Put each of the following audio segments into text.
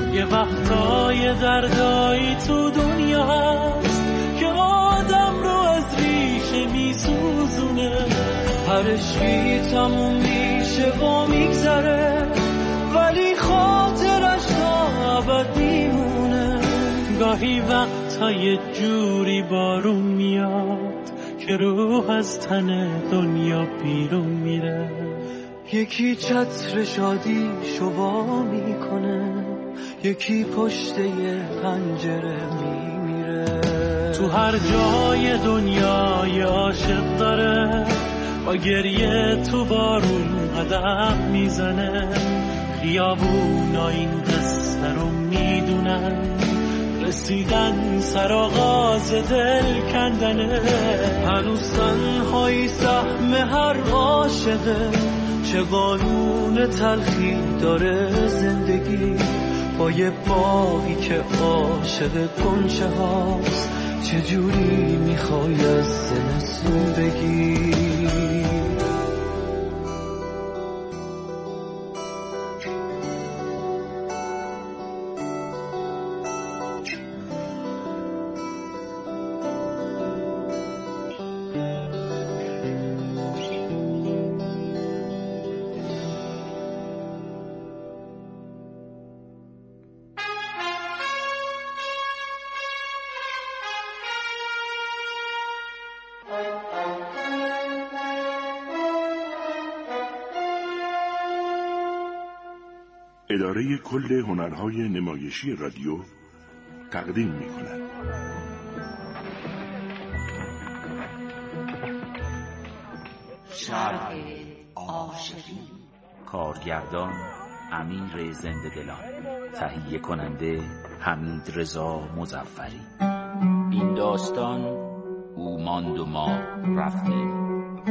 یه وقتای دردایی تو دنیا هست که آدم رو از ریشه میسوزونه. هر چی تموم میشه و میگذره ولی خاطرش تا ابد میمونه. گاهی وقتا یه جوری بارون میاد که روح از تن دنیا بیرون میره. یکی چتر شادیشو وا میکنه، یکی پشت یه پنجره میمیره. تو هر جای دنیا یه عاشق داره، با گریه تو بارون قدم میزنه. خیابونا این قصه رو میدونن، رسیدن سرآغاز دل کندنه. هنوز تنهایی سهم هر عاشقه، چه قانون تلخی داره زندگی. با یه باغی که عاشق گنچه هاست، چجوری میخوای از زمستون بگی؟ اداره کل هنرهای نمایشی رادیو تقدیم می‌کند. شرح عاشقی، کارگردان امیر زنده‌دلان، تهیه کننده حمید رضا مظفری. این داستان او ماند و ما رفتیم.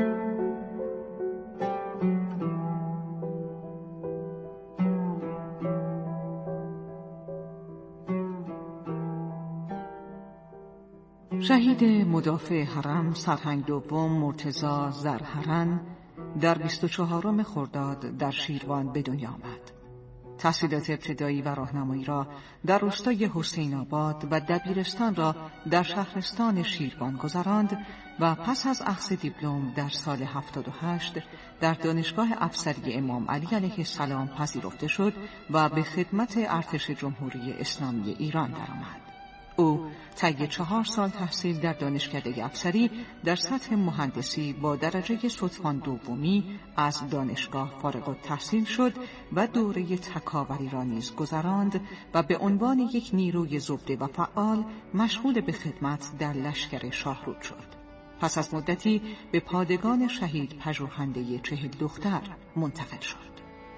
شهید مدافع حرم سرهنگ دوم مرتضی زرهرن در 24 خرداد در شیروان به دنیا آمد. تحصیلات ابتدایی و راهنمایی را در روستای حسین آباد و دبیرستان را در شهرستان شیروان گذراند و پس از اخذ دیپلم در سال 78 در دانشگاه افسری امام علی علیه السلام پذیرفته شد و به خدمت ارتش جمهوری اسلامی ایران درآمد. او طی 4 سال تحصیل در دانشکده افسری در سطح مهندسی با درجه ستوان دومی از دانشگاه فارغ التحصیل شد و دوره تکاوری را نیز گذراند و به عنوان یک نیروی زبده و فعال مشغول به خدمت در لشکر شاهرود شد. پس از مدتی به پادگان شهید پژوهنده 40 دختر منتقل شد.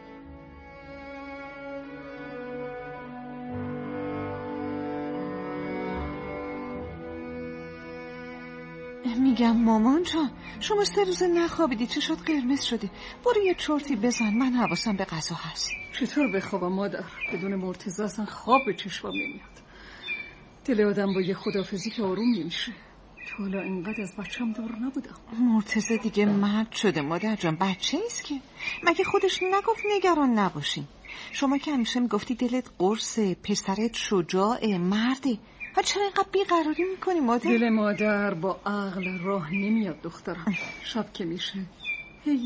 میگم مامان جان، شما 3 روز نخوابیدی، چشات قرمز شده. برو یه چرتی بزن، من حواسم به غذا هست. چطور بخوابم مادر؟ بدون مرتضی اصلا خواب به چشمم نمیاد. دل آدم با یه خدافزی که آروم نمیشه. تو حالا اینقدر از بچم دور نبودم. مرتضی دیگه مرد شده مادر جان، بچه نیست که. مگه خودش نگفت نگران نباشین؟ شما که همیشه میگفتی دلت قرصه، پسرت شجاعه، مرده. ها چرا اینقدر بیقراری میکنی مادر؟ دل مادر با عقل راه نمیاد دخترم. شب که میشه هی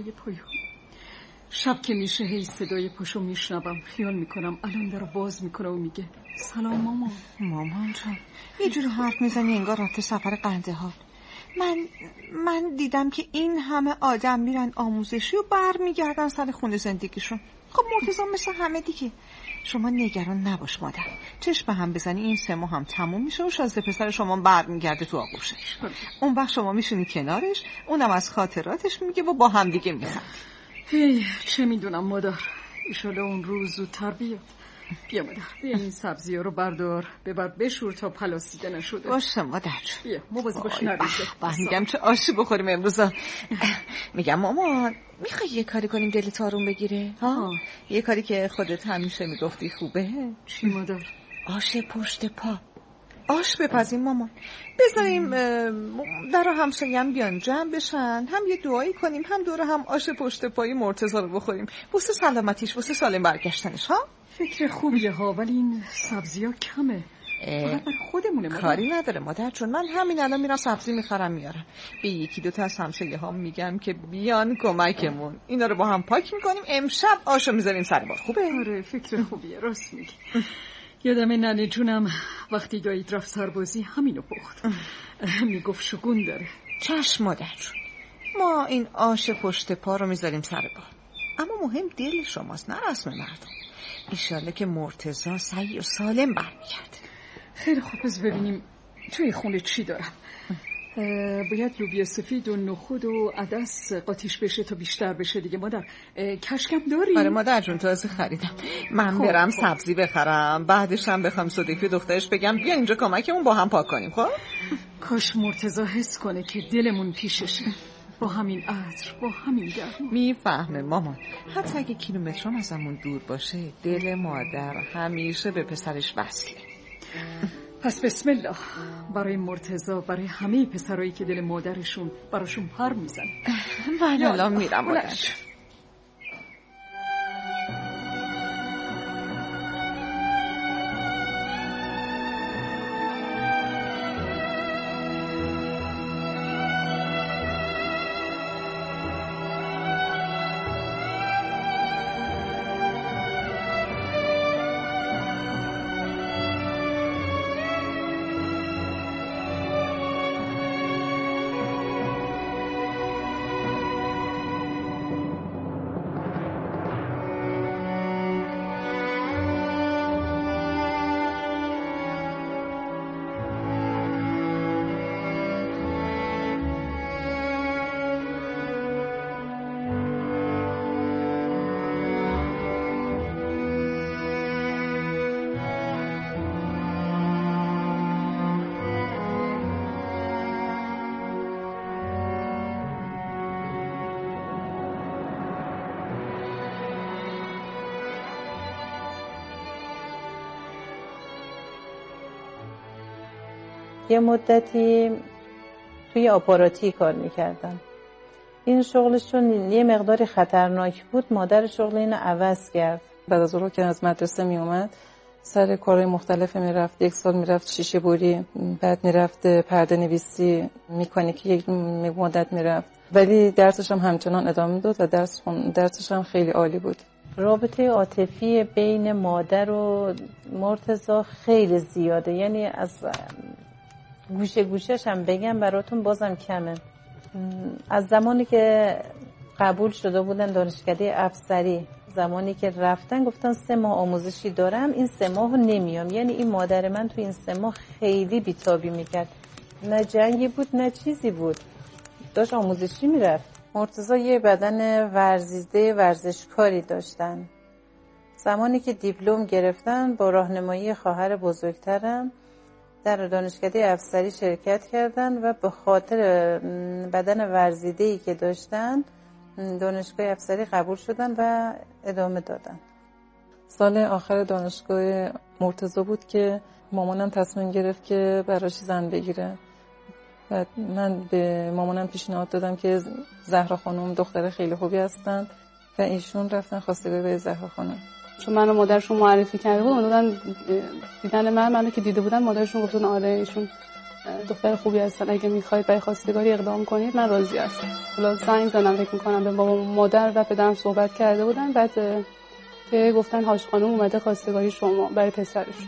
صدای پاشو میشنوم، خیال میکنم الان در باز میکنه و میگه سلام مامان. مامان جان یه جور حرف میزنی انگار رفته سفر قندهار. من دیدم که این همه آدم میرن آموزشی و برمیگردن سر خونه زندگیشون. خب مرتضی مثل همه دیگه. شما نگران نباش مادر، چشم به هم بزنی این 3 ماه هم تموم میشه و شازده پسر شما برمیگرده تو آغوشش. اون وقت شما میشونی کنارش، اونم از خاطراتش میگه و با هم دیگه میخند. هی چه میدونم مادر، ایشالا اون روز زودتر بیاد. بیا مادر، بیا این سبزی ها رو بردار ببر بشور تا پلاسیده نشده. باشه مادر. بیا مواظب باش نریزه. میگم چه آشی بخوریم امروز. میگم مامان میخوای یه کاری کنیم دلت آروم بگیره؟ یه کاری که خودت همیشه میگفتی خوبه. چی مادر؟ آش پشت پا. آش بپزیم مامان، بذاریم در همسایه هم بیان جمع بشن، هم یه دعایی کنیم، هم دور هم آش پشت پای مرتضی رو بخوریم واسه سلامتیش، واسه سالم برگشتنش. ها فکر خوبیه ها، ولی این سبزی ها کمه. فقط برای خودمونه. کاری نداره مادر، چون من همین الان میرم سبزی میخرم میارم. به یکی دوتا از همسایه ها میگم که بیان کمکمون، اینا رو با هم پاک میکنیم، امشب آشو میذاریم سر بار. خوبه؟ آره فکر خوبیه، راست میگی. یادم ننه جونم وقتی دایید رفت سربازی همینو پخت. میگفت شگون داره. چشم مادر جون، ما این آش پشت پا رو میذاریم سر بار، اما مهم دل شماست نه رسم مردم. ایشالله که مرتضی سعی و سالم برمیگرده. خیلی خوب، پس ببینیم توی خونه چی دارم. باید لوبیا سفید و نخود و عدس قاطیش بشه تا بیشتر بشه دیگه. مادر کشکم داری؟ آره مادر جون، تازه خریدم. من برم سبزی بخرم، بعدش هم بخوام صدیقی دخترش بگم بیا اینجا کمکمون با هم پاک کنیم. خب کاش مرتضی حس کنه که دلمون پیششه، با همین عطر، با همین گرما. میفهمه مامان، حتی اگه کیلومترام ازمون دور باشه دل مادر همیشه به پسرش وصله. پس بسم الله، برای مرتضی، برای همه پسرایی که دل مادرشون براشون پر میزنه. من الان میرم مادر. یه مدتی توی آپاراتی کار میکردم. این شغلشون یه مقداری خطرناک بود. مادر شغل اینو عوض کرد. بعد از اون که از مدرسه میومد سر کارهای مختلف میرفت. 1 سال میرفت شیشه بوری، بعد میرفت پرده نویسی، مکانیکی، یک مدت میرفت، ولی درسش هم همچنان ادامه داد و درسش هم خیلی عالی بود. رابطه عاطفی بین مادر و مرتضی خیلی زیاده، یعنی از گوشه گوشش هم بگم براتون بازم کمه. از زمانی که قبول شده بودن دانشکده افسری، زمانی که رفتن گفتن 3 ماه آموزشی دارم، این 3 ماه نمیام. یعنی این مادر من تو این 3 ماه خیلی بیتابی میکرد، نه جنگی بود نه چیزی بود، داشت آموزشی میرفت. مرتضی یه بدن ورزیده ورزشکاری داشتن. زمانی که دیپلم گرفتن با راهنمایی خواهر بزرگترم در دانشکده افسری شرکت کردن و به خاطر بدن ورزیده‌ای که داشتن دانشگاه افسری قبول شدن و ادامه دادن. سال آخر دانشگاه مرتضی بود که مامانم تصمیم گرفت که براش زن بگیره. و من به مامانم پیشنهاد دادم که زهرا خانم دختر خیلی خوبی هستن و ایشون رفتن خواستگاری به زهرا خانم. چون منو مادرشون معرفی کرده بود، دادن دیدن منو که دیده بودن مادرشون گفتن آره ایشون دختر خوبی هستن، اگه میخواید برای خواستگاری اقدام کنید من راضی هستم. حالا زنگ زدم، فکر می‌کنم به بابا مادر و پدرم صحبت کرده بودن، بعد که گفتن هاش خانم اومده خواستگاری شما برای پسرش.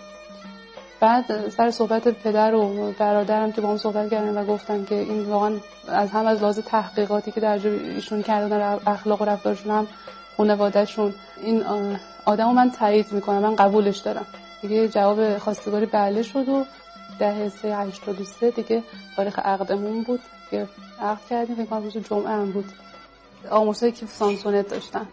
بعد سر صحبت پدر و برادرم که با هم صحبت کردن و گفتن که این واقعا از لحاظ تحقیقاتی که در جای ایشون کردن، اخلاق و رفتارشون هم خانواده‌شون، این آدمو من تایید میکنم، من قبولش دارم. دیگه جواب خواستگاری بله شد و 10/3/83 دیگه تاریخ عقدمون بود که عقد کردیم. فکر کنم روز جمعه هم بود. آموزشی کیف سامسونت داشتن،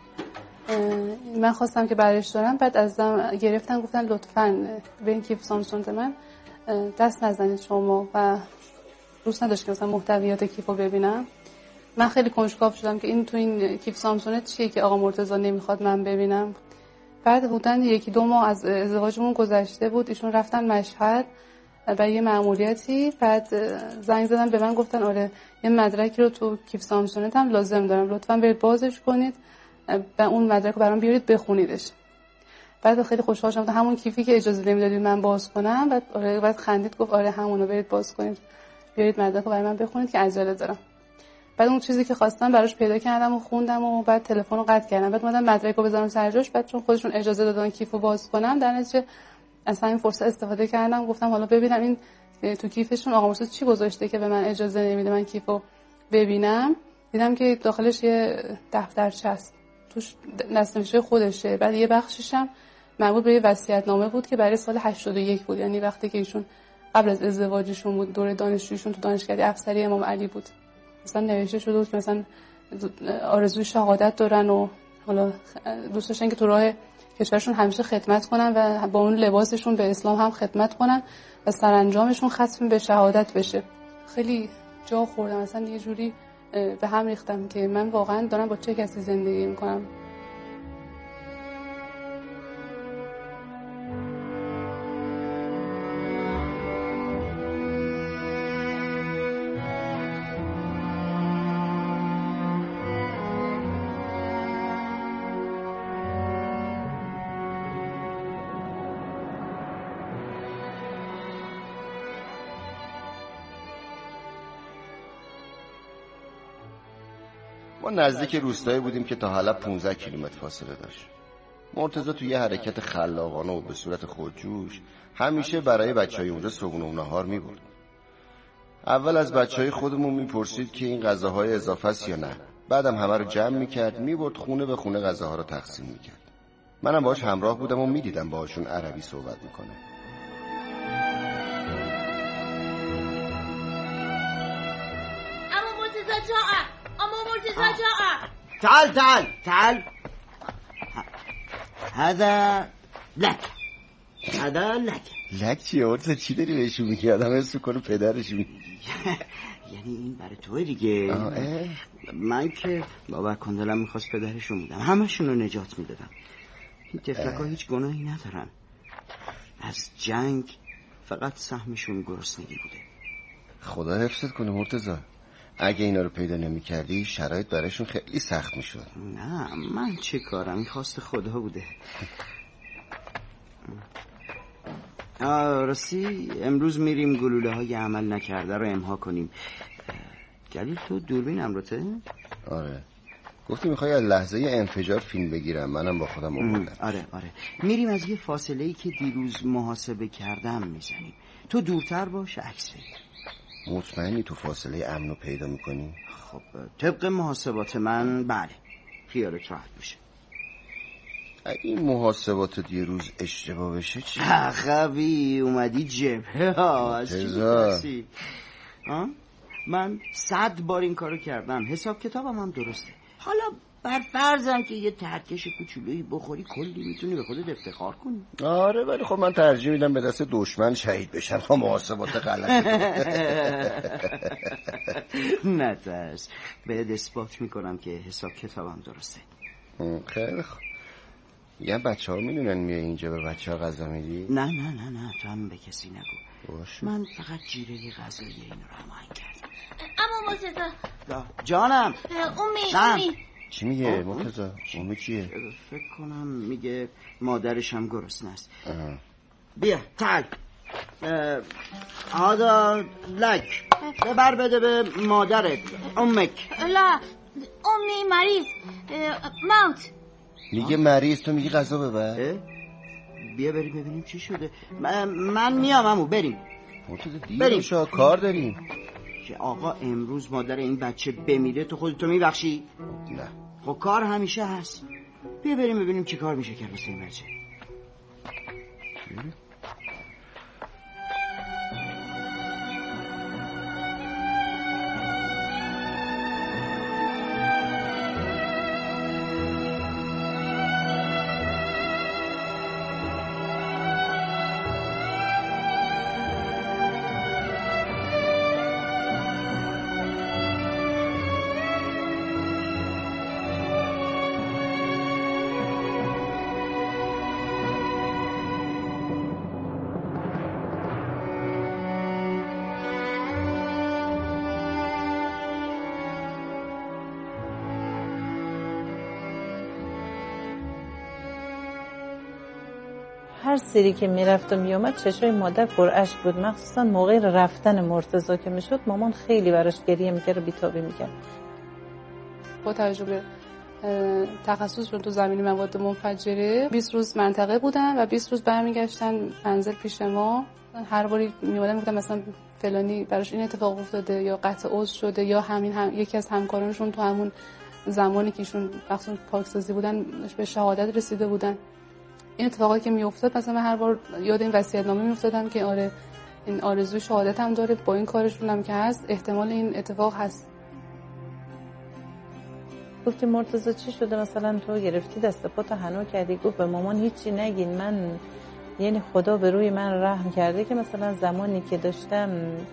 من خواستم که برش دارم، بعد ازم گرفتن گفتن لطفاً به این کیف سامسونت من دست نزنید شما، و دوست نداشت که مثلا محتویات کیفو ببینم. من خیلی کنجکاو شدم که این تو این کیف سامسونت چیه که آقا مرتضی نمیخواد من ببینم. بعد بودن 1-2 ماه از ازدواجمون گذشته بود، ایشون رفتن مشهد برای یه مأموریتی. بعد زنگ زدن به من گفتن آره یه مدرکی رو تو کیف سامسونت هم لازم دارم، لطفاً برید بازش کنید و اون مدرک رو برام بیارید بخونیدش. بعد خیلی خوشحال شدم. همون کیفی که اجازه نمیدادید من باز کنم، بعد آره بعد خندید گفت آره همونو برید باز کنید، بیارید مدرک رو برای من بخونید که عجله دارم. بعد اون چیزی که خواستم براش پیدا کردم و خوندم و بعد تلفن رو قطع کردم. بعد اومدم مدرک رو بذارم سر جاش، بعد چون خودشون اجازه دادن کیفو باز کنم، در نتیجه اصلا این فرصت استفاده کردم. گفتم حالا ببینم این تو کیفشون آقا مرتضی چی گذاشته که به من اجازه نمیده من کیفو ببینم. دیدم که داخلش یه دفترچه است، توش دست‌نوشته خودشه. بعد یه بخشش هم مربوط به یه وصیت‌نامه بود که برای سال 81 بود، یعنی وقتی که ایشون قبل از ازدواجشون بود، دوره دانشجویشون تو دانشکده افسری امام علی بود. مثلا نوشته شده بود که مثلا آرزوی شهادت دارن و حالا دوست داشتن که تو راه کشورشون همیشه خدمت کنن و با اون لباسشون به اسلام هم خدمت کنن و سرانجامشون ختم به شهادت بشه. خیلی جا خوردم، مثلا یه جوری به هم ریختم که من واقعا دارم با چه کسی زندگی میکنم. ما نزدیک روستایی بودیم که تا حلب 15 کیلومتر فاصله داشت. مرتضی توی یه حرکت خلاقانه و به صورت خودجوش همیشه برای بچهای اونجا صبحونه و نهار می‌برد. اول از بچهای خودمون میپرسید که این غذاهای اضافه است یا نه. بعدم همه رو جمع میکرد، میبرد خونه به خونه غذاها رو تقسیم میکرد. منم باهاش همراه بودم و میدیدم باهاشون عربی صحبت میکنه. اما مرتضی جاء، تعال هذا لك چیه مرتضی؟ چی داری بهشون میگی؟ آدم حس میکنه پدرش میگی. یعنی این برای توه دیگه. من که باور کن دلم میخواست پدرشون بودم، همشون رو نجات میدادم. این تفلک ها هیچ گناهی ندارن، از جنگ فقط سهمشون گرسنگی بوده. خدا حفظت کنه مرتضی. اگه اینا رو پیدا نمی کردی شرایط برایشون خیلی سخت می شد. نه من چه کارم، این خواست خدا بوده. راستی امروز میریم گلوله های عمل نکرده رو امها کنیم. جلیل تو دوربین امروته؟ آره گفتی میخوای از لحظه انفجار فیلم بگیرم، منم با خودم آوردم. آره میریم از یه فاصله‌ای که دیروز محاسبه کردم میزنیم. تو دورتر باش عکس بگیر. مطمئنی تو فاصله امنو پیدا میکنی؟ خب طبق محاسبات من بله، خیالت راحت باشه. اگه این محاسبات دیروز اشتباه بشه چی؟ خوی اومدی جبهه از چی می‌ترسی؟ من 100 بار این کارو کردم، حساب کتابم هم درسته. حالا بر فرضم که یه ترکش کوچولویی بخوری کلی میتونی به خودت افتخار کنی. آره ولی خب من ترجیح میدم به دست دشمن شهید بشم تا محاسبات غلط. نترس، بهت اثبات میکنم که حساب کتابم درسته. خیلی خوب. یه بچه ها میدونن میای اینجا به بچه ها غذا میدی؟ نه تو هم به کسی نگو. باشه. من فقط جیره غذایی این رو هماهنگ کردم. اما مرتضی جانم. امی چی میگه مرتضی؟ امی چیه؟ فکر کنم میگه مادرش هم گرسنه است. بیا تعال هذا لک، ببر بده به مادرت. امک لا امی مریض موت. میگه مریض، تو میگی غذا ببر. بیا بریم ببینیم چی شده. من میام عمو، بریم. مرتضی دیر شد، کار داریم. که آقا امروز مادر این بچه بمیره تو خودتو میبخشی؟ نه خب کار همیشه هست. بیا بریم ببینیم چی کار میشه کرد واسه این بچه. هر سری که میرفت و میومد چشای مادر پر اشک بود، مخصوصا موقع رفتن مرتضی که میشد مامان خیلی براش گریه میکرد و بی‌تابی میکرد. با توجه به تخصصشون تو زمینه مواد منفجره 20 روز منطقه بودن و 20 روز برمیگشتن منزل پیش ما. هر باری میومدن میگفتن مثلا فلانی براش این اتفاق افتاده یا قطع عضو شده یا یکی از همکارانشون تو همون زمانی که ایشون مخصوصا پاکسازی بودن به شهادت رسیده بودن. این اتفاقایی که میافتاد مثلا من هر بار یاد این وصیت‌نامه میافتادم که آره این آرزوی شهادت هم داره، با این کارشون هم که هست احتمال این اتفاق هست. گفت که مرتضی چی شده مثلا تو گرفتی دست پاتو حنا کردی؟ گفت به مامان هیچی نگین، من یعنی خدا به روی من رحم کرده که مثلا زمانی که داشتم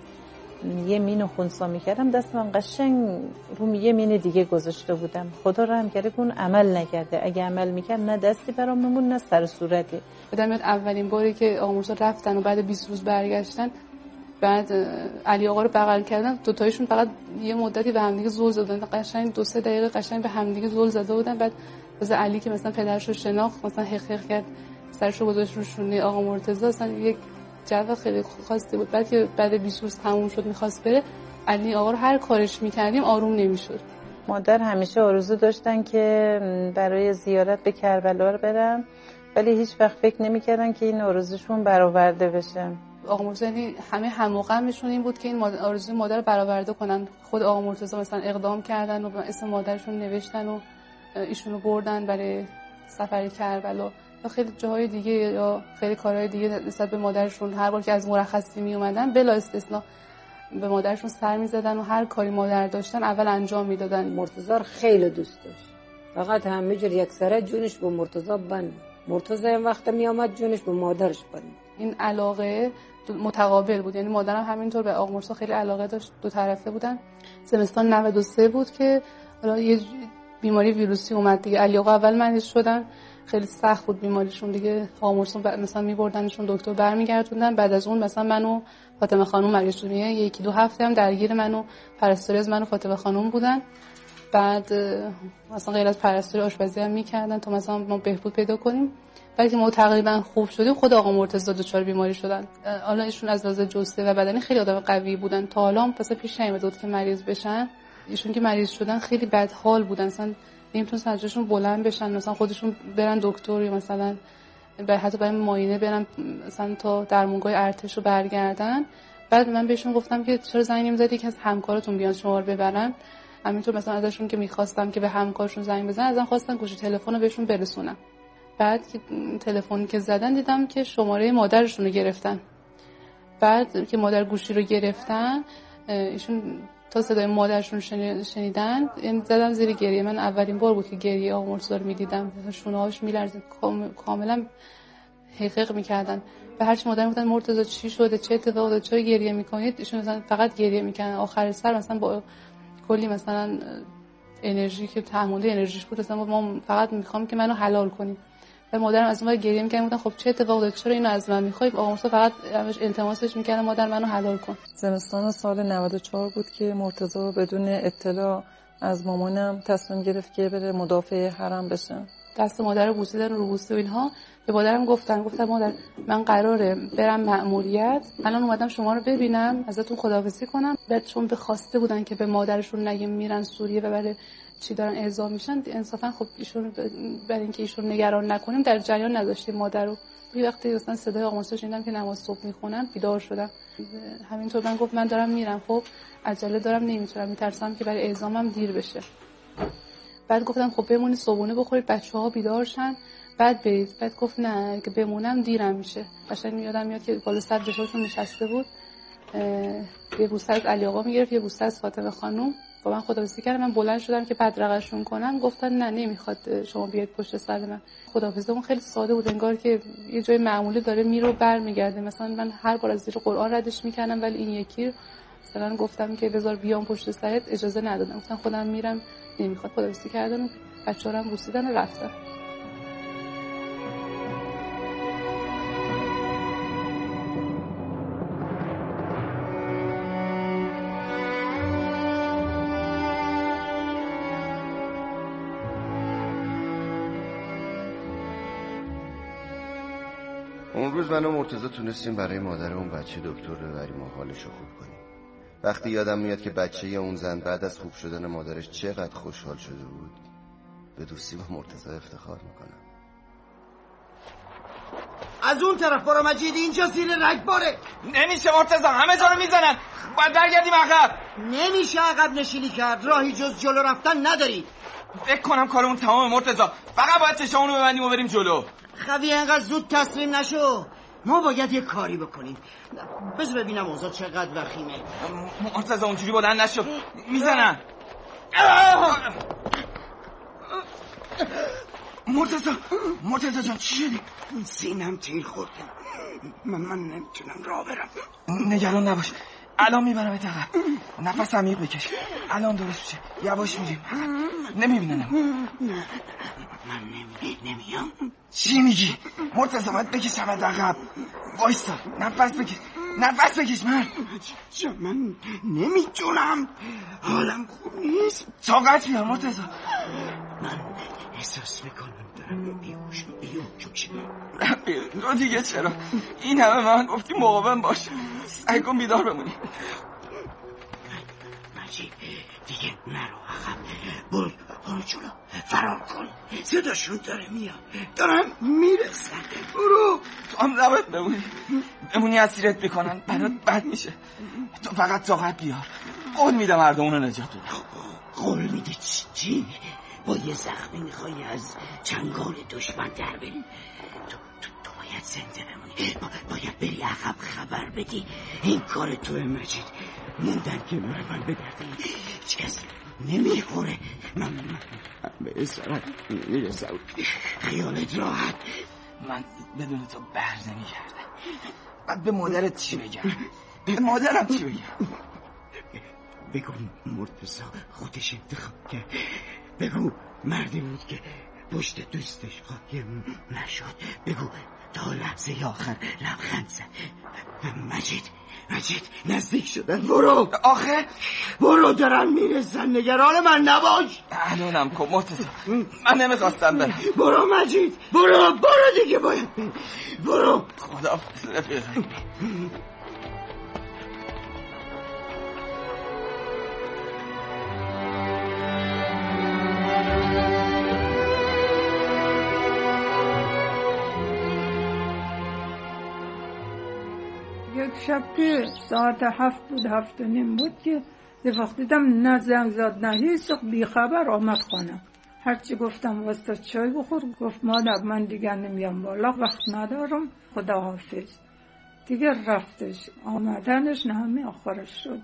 یه مینو خونسا میکردم دست من قشنگ رو یه مین دیگه گذاشته بودم، خدا رحم کرده که اون عمل نکرده، اگه عمل میکرد نه دستی برام میمون نه سر صورتی. بدم یاد اولین باری که آقا مرتضی رفتن و بعد 20 روز برگشتن، بعد علی آقا رو بغل کردن، دو تایشون فقط یه مدتی به هم دیگه زل زدن، قشنگ 2-3 دقیقه قشنگ به هم دیگه زل زده بودن. بعد واسه علی که مثلا پدرش رو شناخت مثلا حق کرد، سرشو گذاشت رو شونه آقا مرتضی، اصلا یک جو خیلی خاصی بود. بعد که بعد 20 روز تموم شد می‌خواست بره، علی آقا رو هر کارش می‌کردیم آروم نمی‌شد. مادر همیشه آرزو داشتن که برای زیارت به کربلا برن، ولی هیچ وقت فکر نمی‌کردن که این آرزوشون برآورده بشه. آقا مرتضی همه هموغمشون این بود که این آرزوی مادر رو برآورده کنن. خود آقا مرتضی مثلا اقدام کردن و اسم مادرشون نوشتن و ایشونو بردن برای سفر کربلا. یا خیلی جاهای دیگه یا خیلی کارهای دیگه نسبت به مادرشون هر بار که از مرخصی می اومدن بلا استثنا به مادرشون سر می‌زدن و هر کاری مادر داشتن اول انجام میدادن. مرتضی خیلی دوست داشت، فقط همه جور یکسره جونش به مرتضی بند. مرتضی این وقت می اومد جونش به مادرش بند. این علاقه متقابل بود، یعنی مادرم همینطور به آقا مرتضی خیلی علاقه داشت، دو طرفه بودن. زمستان 93 بود که حالا یه بیماری ویروسی اومد دیگه. علی آقا اول مریض شدن، خیلی سخت بود بیماریشون دیگه. آقا مرتضی مثلا می‌بردنشون دکتر برمیگردوندن. بعد از اون مثلا منو فاطمه خانم مریض شدیم، یکی دو هفته هم درگیر منو پرستاری از منو فاطمه خانم بودن. بعد مثلا غیر از پرستاری آشپزی هم می‌کردن تا مثلا ما بهبود پیدا کنیم. وقتی ما تقریبا خوب شدیم خود آقا مرتضی دچار بیماری شدن. حالا ایشون از لحاظ جسته و بدنی خیلی آدم قوی بودن، تا حالا هم مثلا پیش نیومده بود که مریض بشن. ایشون که مریض شدن خیلی بد حال بودن، مثلا نمیتونن سرشون بلند بشن، مثلا خودشون برن دکتر یا مثلا حتی برای معاینه برن مثلا تا درمانگاه ارتش رو برگردن. بعد من بهشون گفتم که چرا زنگ نمیزدی که از همکارتون بیان شما رو ببرن. همینطور مثلا ازشون که می‌خواستم که به همکارشون زنگ بزنن، ازم خواستن گوشی تلفن رو بهشون برسونم. بعد که تلفنی که زدن دیدم که شماره مادرشون رو گرفتن. بعد که مادر گوشی رو گرفتن، ایشون تا صدای مادرشون شنیدن این زدم زیر گریه. من اولین بار بود که گریه آقا مرتضی رو می‌دیدم، شونه‌هاش می‌لرزید، کاملا حقیق می‌کردن. به هر چی مادر میگفتن مرتضی چی شده، چه اتفاقی افتاد، چرا گریه می‌کنید، ایشون مثلا فقط گریه می‌کردن. آخر سر مثلا با کلی مثلا انرژی که تحمل انرژیش بود، مثلا ما فقط می‌خوام که منو حلال کنید. و مادرم از اون گریه می‌کرد، گفتن خب چه اتفاقی افتاد، چرا اینو از من می‌خوای؟ آقا مرتضی فقط التماسش می‌کرد مادر منو حلال کن. زمستان سال 94 بود که مرتضی بدون اطلاع از مامانم تصمیم گرفت که بره مدافع حرم بشه. دست مادر رو بوسیدن، رو بوسه و اینها. به مادرم گفتم مادر من قراره برم مأموریت، الان اومدم شما رو ببینم، ازتون خداحافظی کنم. بعد چون به خواسته بودن که به مادرشون نگیم میرن سوریه و برای چی دارن اعزام میشن، انصافا خب ایشون برای اینکه ایشون نگران نکنیم در جریان نذاشتیم مادر رو. یه وقتی مثلا صدای آقا مرتضی شنیدم که نماز صبح میخونن بیدار شدم. همینطور من گفت من دارم میرم، خب عجله دارم نمیتونم، میترسم که برای اعزامم دیر بشه. بعد گفتم خب بمونید صبحونه بخورید بچه‌ها بیدار شن بعد برید. بعد گفت نه که بمونم دیرم میشه. قشنگ یادم میاد که بالا سر دشاشون نشسته بود، یه بوسه از علی آقا میگرفت، یه بوسه از فاطمه خانم. با من خداحافظی کردم. من بلند شدم که بدرقشون کنم، گفتن نه نمیخواد شما بیاید پشت سر من. خداحافظیمون خیلی ساده بود، انگار که یه جای معمولی داره میره و برمیگرده. مثلا من هر بار از زیر قرآن ردش میکردم، ولی این یکی مثلا گفتم که بذار بیام پشت سرت، اجازه ندادم، گفتم خودم میرم، نمیخواد. خداحافظی کردن و بچه‌ها رو بوسیدن و رفتن. اون روز من و مرتضی تونستیم برای مادر اون بچه دکتر ببریم و حالش رو خوب کنیم. وقتی یادم میاد که بچه اون زن بعد از خوب شدن مادرش چقدر خوشحال شده بود، به دوستی با مرتضی افتخار میکنم. از اون طرف برو مجید، اینجا زیر رگباره. نمیشه مرتضی، همه جا رو میزنن، باید برگردیم عقب. نمیشه عقب نشینی کرد، راهی جز جلو رفتن نداری. فکر کنم کارمون تمام مرتضی، فقط باید چشامونو ببندیم و بریم جلو. خوی انقدر زود تسلیم نشو، ما باید یه کاری بکنیم. بذار ببینم اوضاع چقدر وخیمه. مرتضی اونجوری بلند نشو، میزنن. مرتضی جان چی شدی؟ سینم تیر خورده، من نمیتونم راه برم. نگران نباش، الان میبرم عقب. نفس عمیق بکش، الان درست میشه. یواش میریم، نمیبیننم. من نمیام. چی میگی؟ مرتضی باید بکشم عقب. وایستا، نفس بکش من نمیتونم، حالم خوب نیست. طاقت بیار مرتضی. من احساس میکنم دارم بیهوش رو دیگه چرا؟ این همه من گفتی مقاوم باش، سعی کن بیدار بمونی. مجید دیگه نرو عقب، برو جلو، فرار کن. صداشون داره میاد، دارم میرسن. برو. تو هم نباید بمونی اسیرت بکنن، برات بد میشه. تو فقط طاقت بیار، قول میدم مردمونو نجات بدم. قول میدی چی؟ با یه زخمی میخوای از چنگال دشمن در بری؟ تو باید زنده بمونی، باید بری عقب خبر بدی. این کار توه مجید، موندن کنار من بگرده هیچ کس نمیخوره. من به اسارت میرسم، خیالت راحت. من بدون تو بر نمیگردم. بعد به مادرت چی بگم؟ به مادرم چی بگم؟ بگو مرتضی خودش انتخاب کرد، بگو مردی بود که پشت دوستش قایم نشد، بگو تا لحظه آخر لبخند زد. مجید نزدیک شدن، برو. آخه برو، دارن میرسن، نگران من نباش. الانم کن مرتضی، من نمیخواستم برم. برو مجید، برو دیگه، باید برو. خدا رفیق. یک شب که ساعت 7 بود، 7:30 بود که وقت دیدم نه زنگ زد نه هیچ، بیخبر آمد خانه. هرچی گفتم واسه چای بخور، گفت مادر من دیگر نمیام بالا، وقت ندارم، خداحافظ. دیگر رفتش، آمدنش نه همین آخرش شد.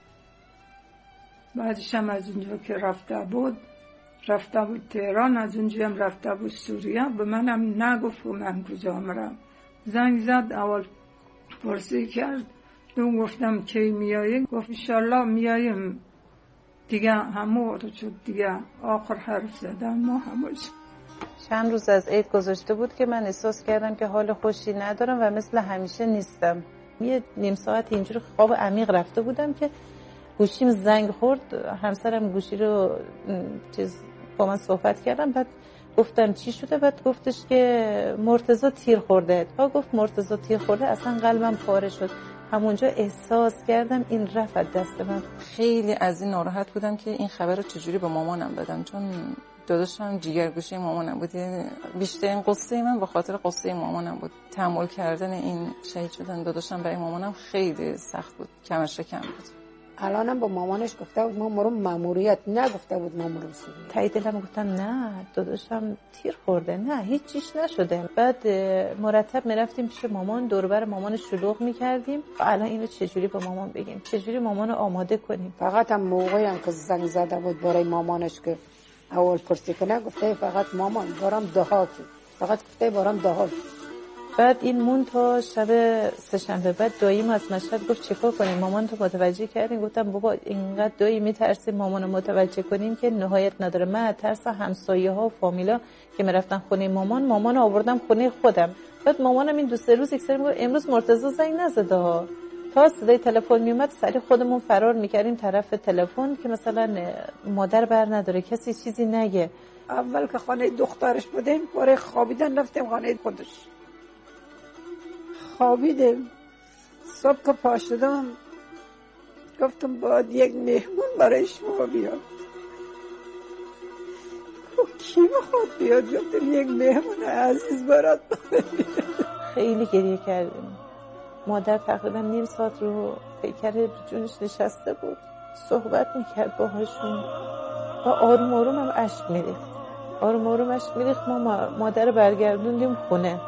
بعدش هم از اونجا که رفته بود تهران، از اونجا هم رفته بود سوریه. به منم نگفت و من کجا مرم. زنگ زد، اول پرسی کرد، دو گفتم کی میایی؟ گفت انشالله میاییم دیگه. همون شد دیگه، آخر حرف زدن ما همش. چند روز از عید گذشته بود که من احساس کردم که حال خوشی ندارم و مثل همیشه نیستم. یه نیم ساعت اینجوری خواب عمیق رفته بودم که گوشیم زنگ خورد. همسرم گوشی رو با من صحبت کردم، بعد گفتم چی شده؟ بعد گفتش که مرتضی تیر خورده. تا گفت مرتضی تیر خورده اصلا قلبم پاره شد. همونجا احساس کردم این رفت دست من. خیلی از این ناراحت بودم که این خبر رو چجوری به مامانم بدم، چون داداشم جیگرگوشه مامانم بود. بیشترین قصه من به خاطر قصه مامانم بود. تحمل کردن این شهید شدن داداشم برای مامانم خیلی سخت بود، کمر شکم بود. الانم با مامانش گفته بود ما مرو ماموریت، نگفته بود ما مرو سوریه. تایی دلم گفتم نه داداشم تیر خورده، نه هیچ چیز نشده. بعد مرتب میرفتیم پیش مامان، دور بر مامان شلوغ میکردیم. الان اینو چجوری به مامان بگیم، چجوری مامانو آماده کنیم؟ فقط هم موقعی هم که زنگ زده بود برای مامانش که اول پرسی کنه، گفته فقط مامان برام دهاتی، فقط گفته برام دهاتی. بعد این مون تا شب سه‌شنبه. بعد داییم از مشهد گفت چیکار کنیم، مامان تو متوجه کردیم؟ گفتم بابا اینقدر دایی میترسیم مامانو متوجه کنیم که نهایت نداره. من از ترس همسایه ها و فامیلا که میرفتن خونه مامانو آوردم خونه خودم. بعد مامانم این 2-3 روز یک سری میگفت امروز مرتضی زنگ نزده ها. تا صدای تلفن میومد سری خودمون فرار میکردیم طرف تلفن که مثلا مادر بر نداره، کسی چیزی نگه. اول که خانه دخترش بودیم برای خوابیدن رفتیم خانه خودش. خوابیدیم. صبح که پا شدم گفتم باید یک مهمون برای شما بیاد. کی میخواد بیاد؟ گفتم یک مهمون عزیز برات. خیلی گریه کردیم. مادر تقریبا نیم ساعت رو پیکر جونش نشسته بود، صحبت میکرد باهاشون و آروم آروم هم اشک میریخت. آروم آروم اشک میریخت. ما مادر برگردوندیم خونه.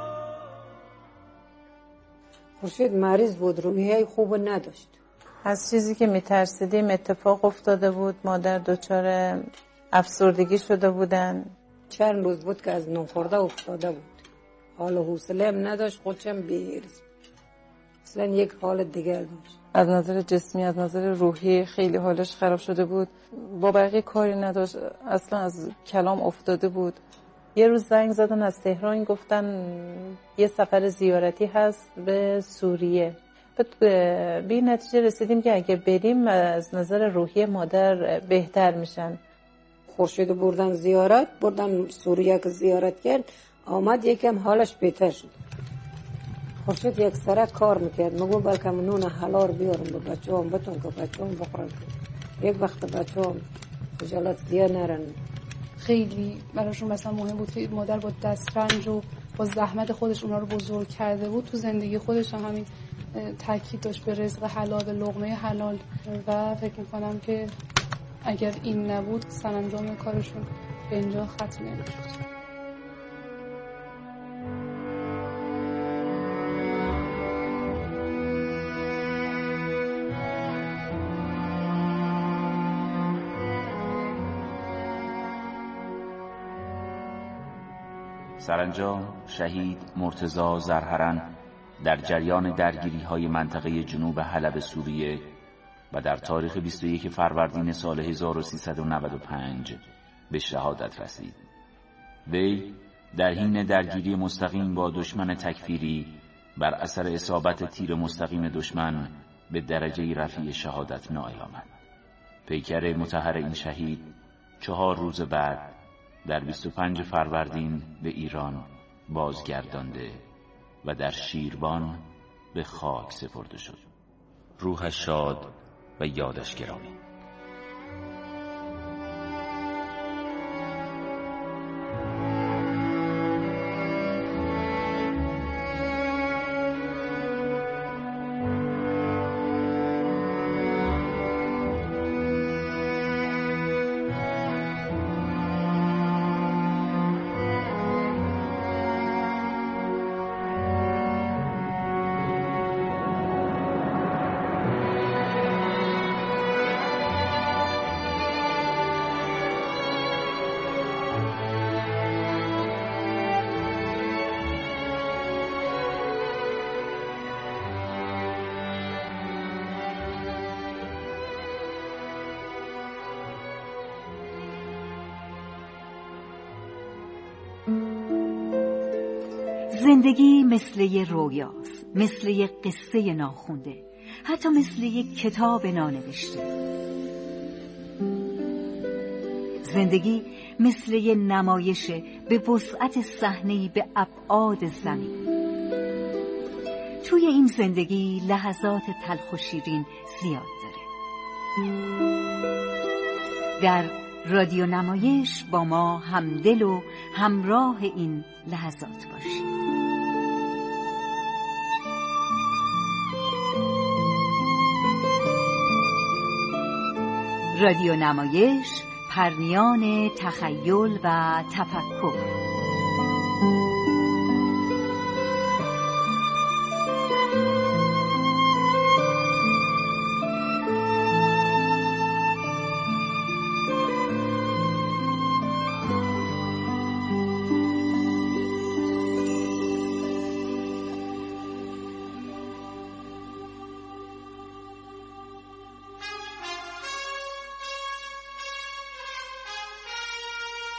خورشید مریض بود، روحیه خوب نداشت. از چیزی که میترسیدیم اتفاق افتاده بود. مادر دچار افسردگی شده بودن. چند روز بود که از نون خورده افتاده بود. حال و حوصله هم نداشت، خودشم بی‌حرص. اصلا یک حال دیگر داشت. از نظر جسمی، از نظر روحی خیلی حالش خراب شده بود. با بقیه کاری نداشت، اصلا از کلام افتاده بود. یه روز زنگ زدن از تهران، گفتن یه سفر زیارتی هست به سوریه. به این نتیجه رسیدیم که اگه بریم از نظر روحی مادر بهتر میشن. خورشید بردن زیارت، بردن سوریه که زیارت کرد، آمد یکم حالش بهتر شد. خورشید یک سره کار میکرد، مگو بلکه نون حلال بیارم به بچه هم بتون که بچه هم بخورن. یک وقت بچه هم خجالت زیاد نرن. خیلی براشون مثلا مهم بود که مادر با دسترنج و با زحمت خودش اونا رو بزرگ کرده بود. تو زندگی خودش هم همین تاکید داشت به رزق حلال، به لقمه حلال و فکر میکنم که اگر این نبود سرانجام کارشون به اینجا ختم نمی‌شد. سرانجام شهید مرتضی زرهرن در جریان درگیری‌های منطقه جنوب حلب سوریه و در تاریخ 21 فروردین سال 1395 به شهادت رسید. وی در حین درگیری مستقیم با دشمن تکفیری بر اثر اصابت تیر مستقیم دشمن به درجه رفیع شهادت نائل آمد. پیکر مطهر این شهید 4 روز بعد در 25 فروردین به ایران بازگردانده و در شیروان به خاک سپرده شد. روحش شاد و یادش گرامی. زندگی مثل یه رویاست، مثل یه قصه ناخونده، حتی مثل یه کتاب نانوشته. زندگی مثل یه نمایشه به وسعت صحنه‌ای به ابعاد زمین. توی این زندگی لحظات تلخ و شیرین زیاد داره. در رادیو نمایش با ما همدل و همراه این لحظات باشید. رادیو نمایش، پرنیان تخیل و تفکر.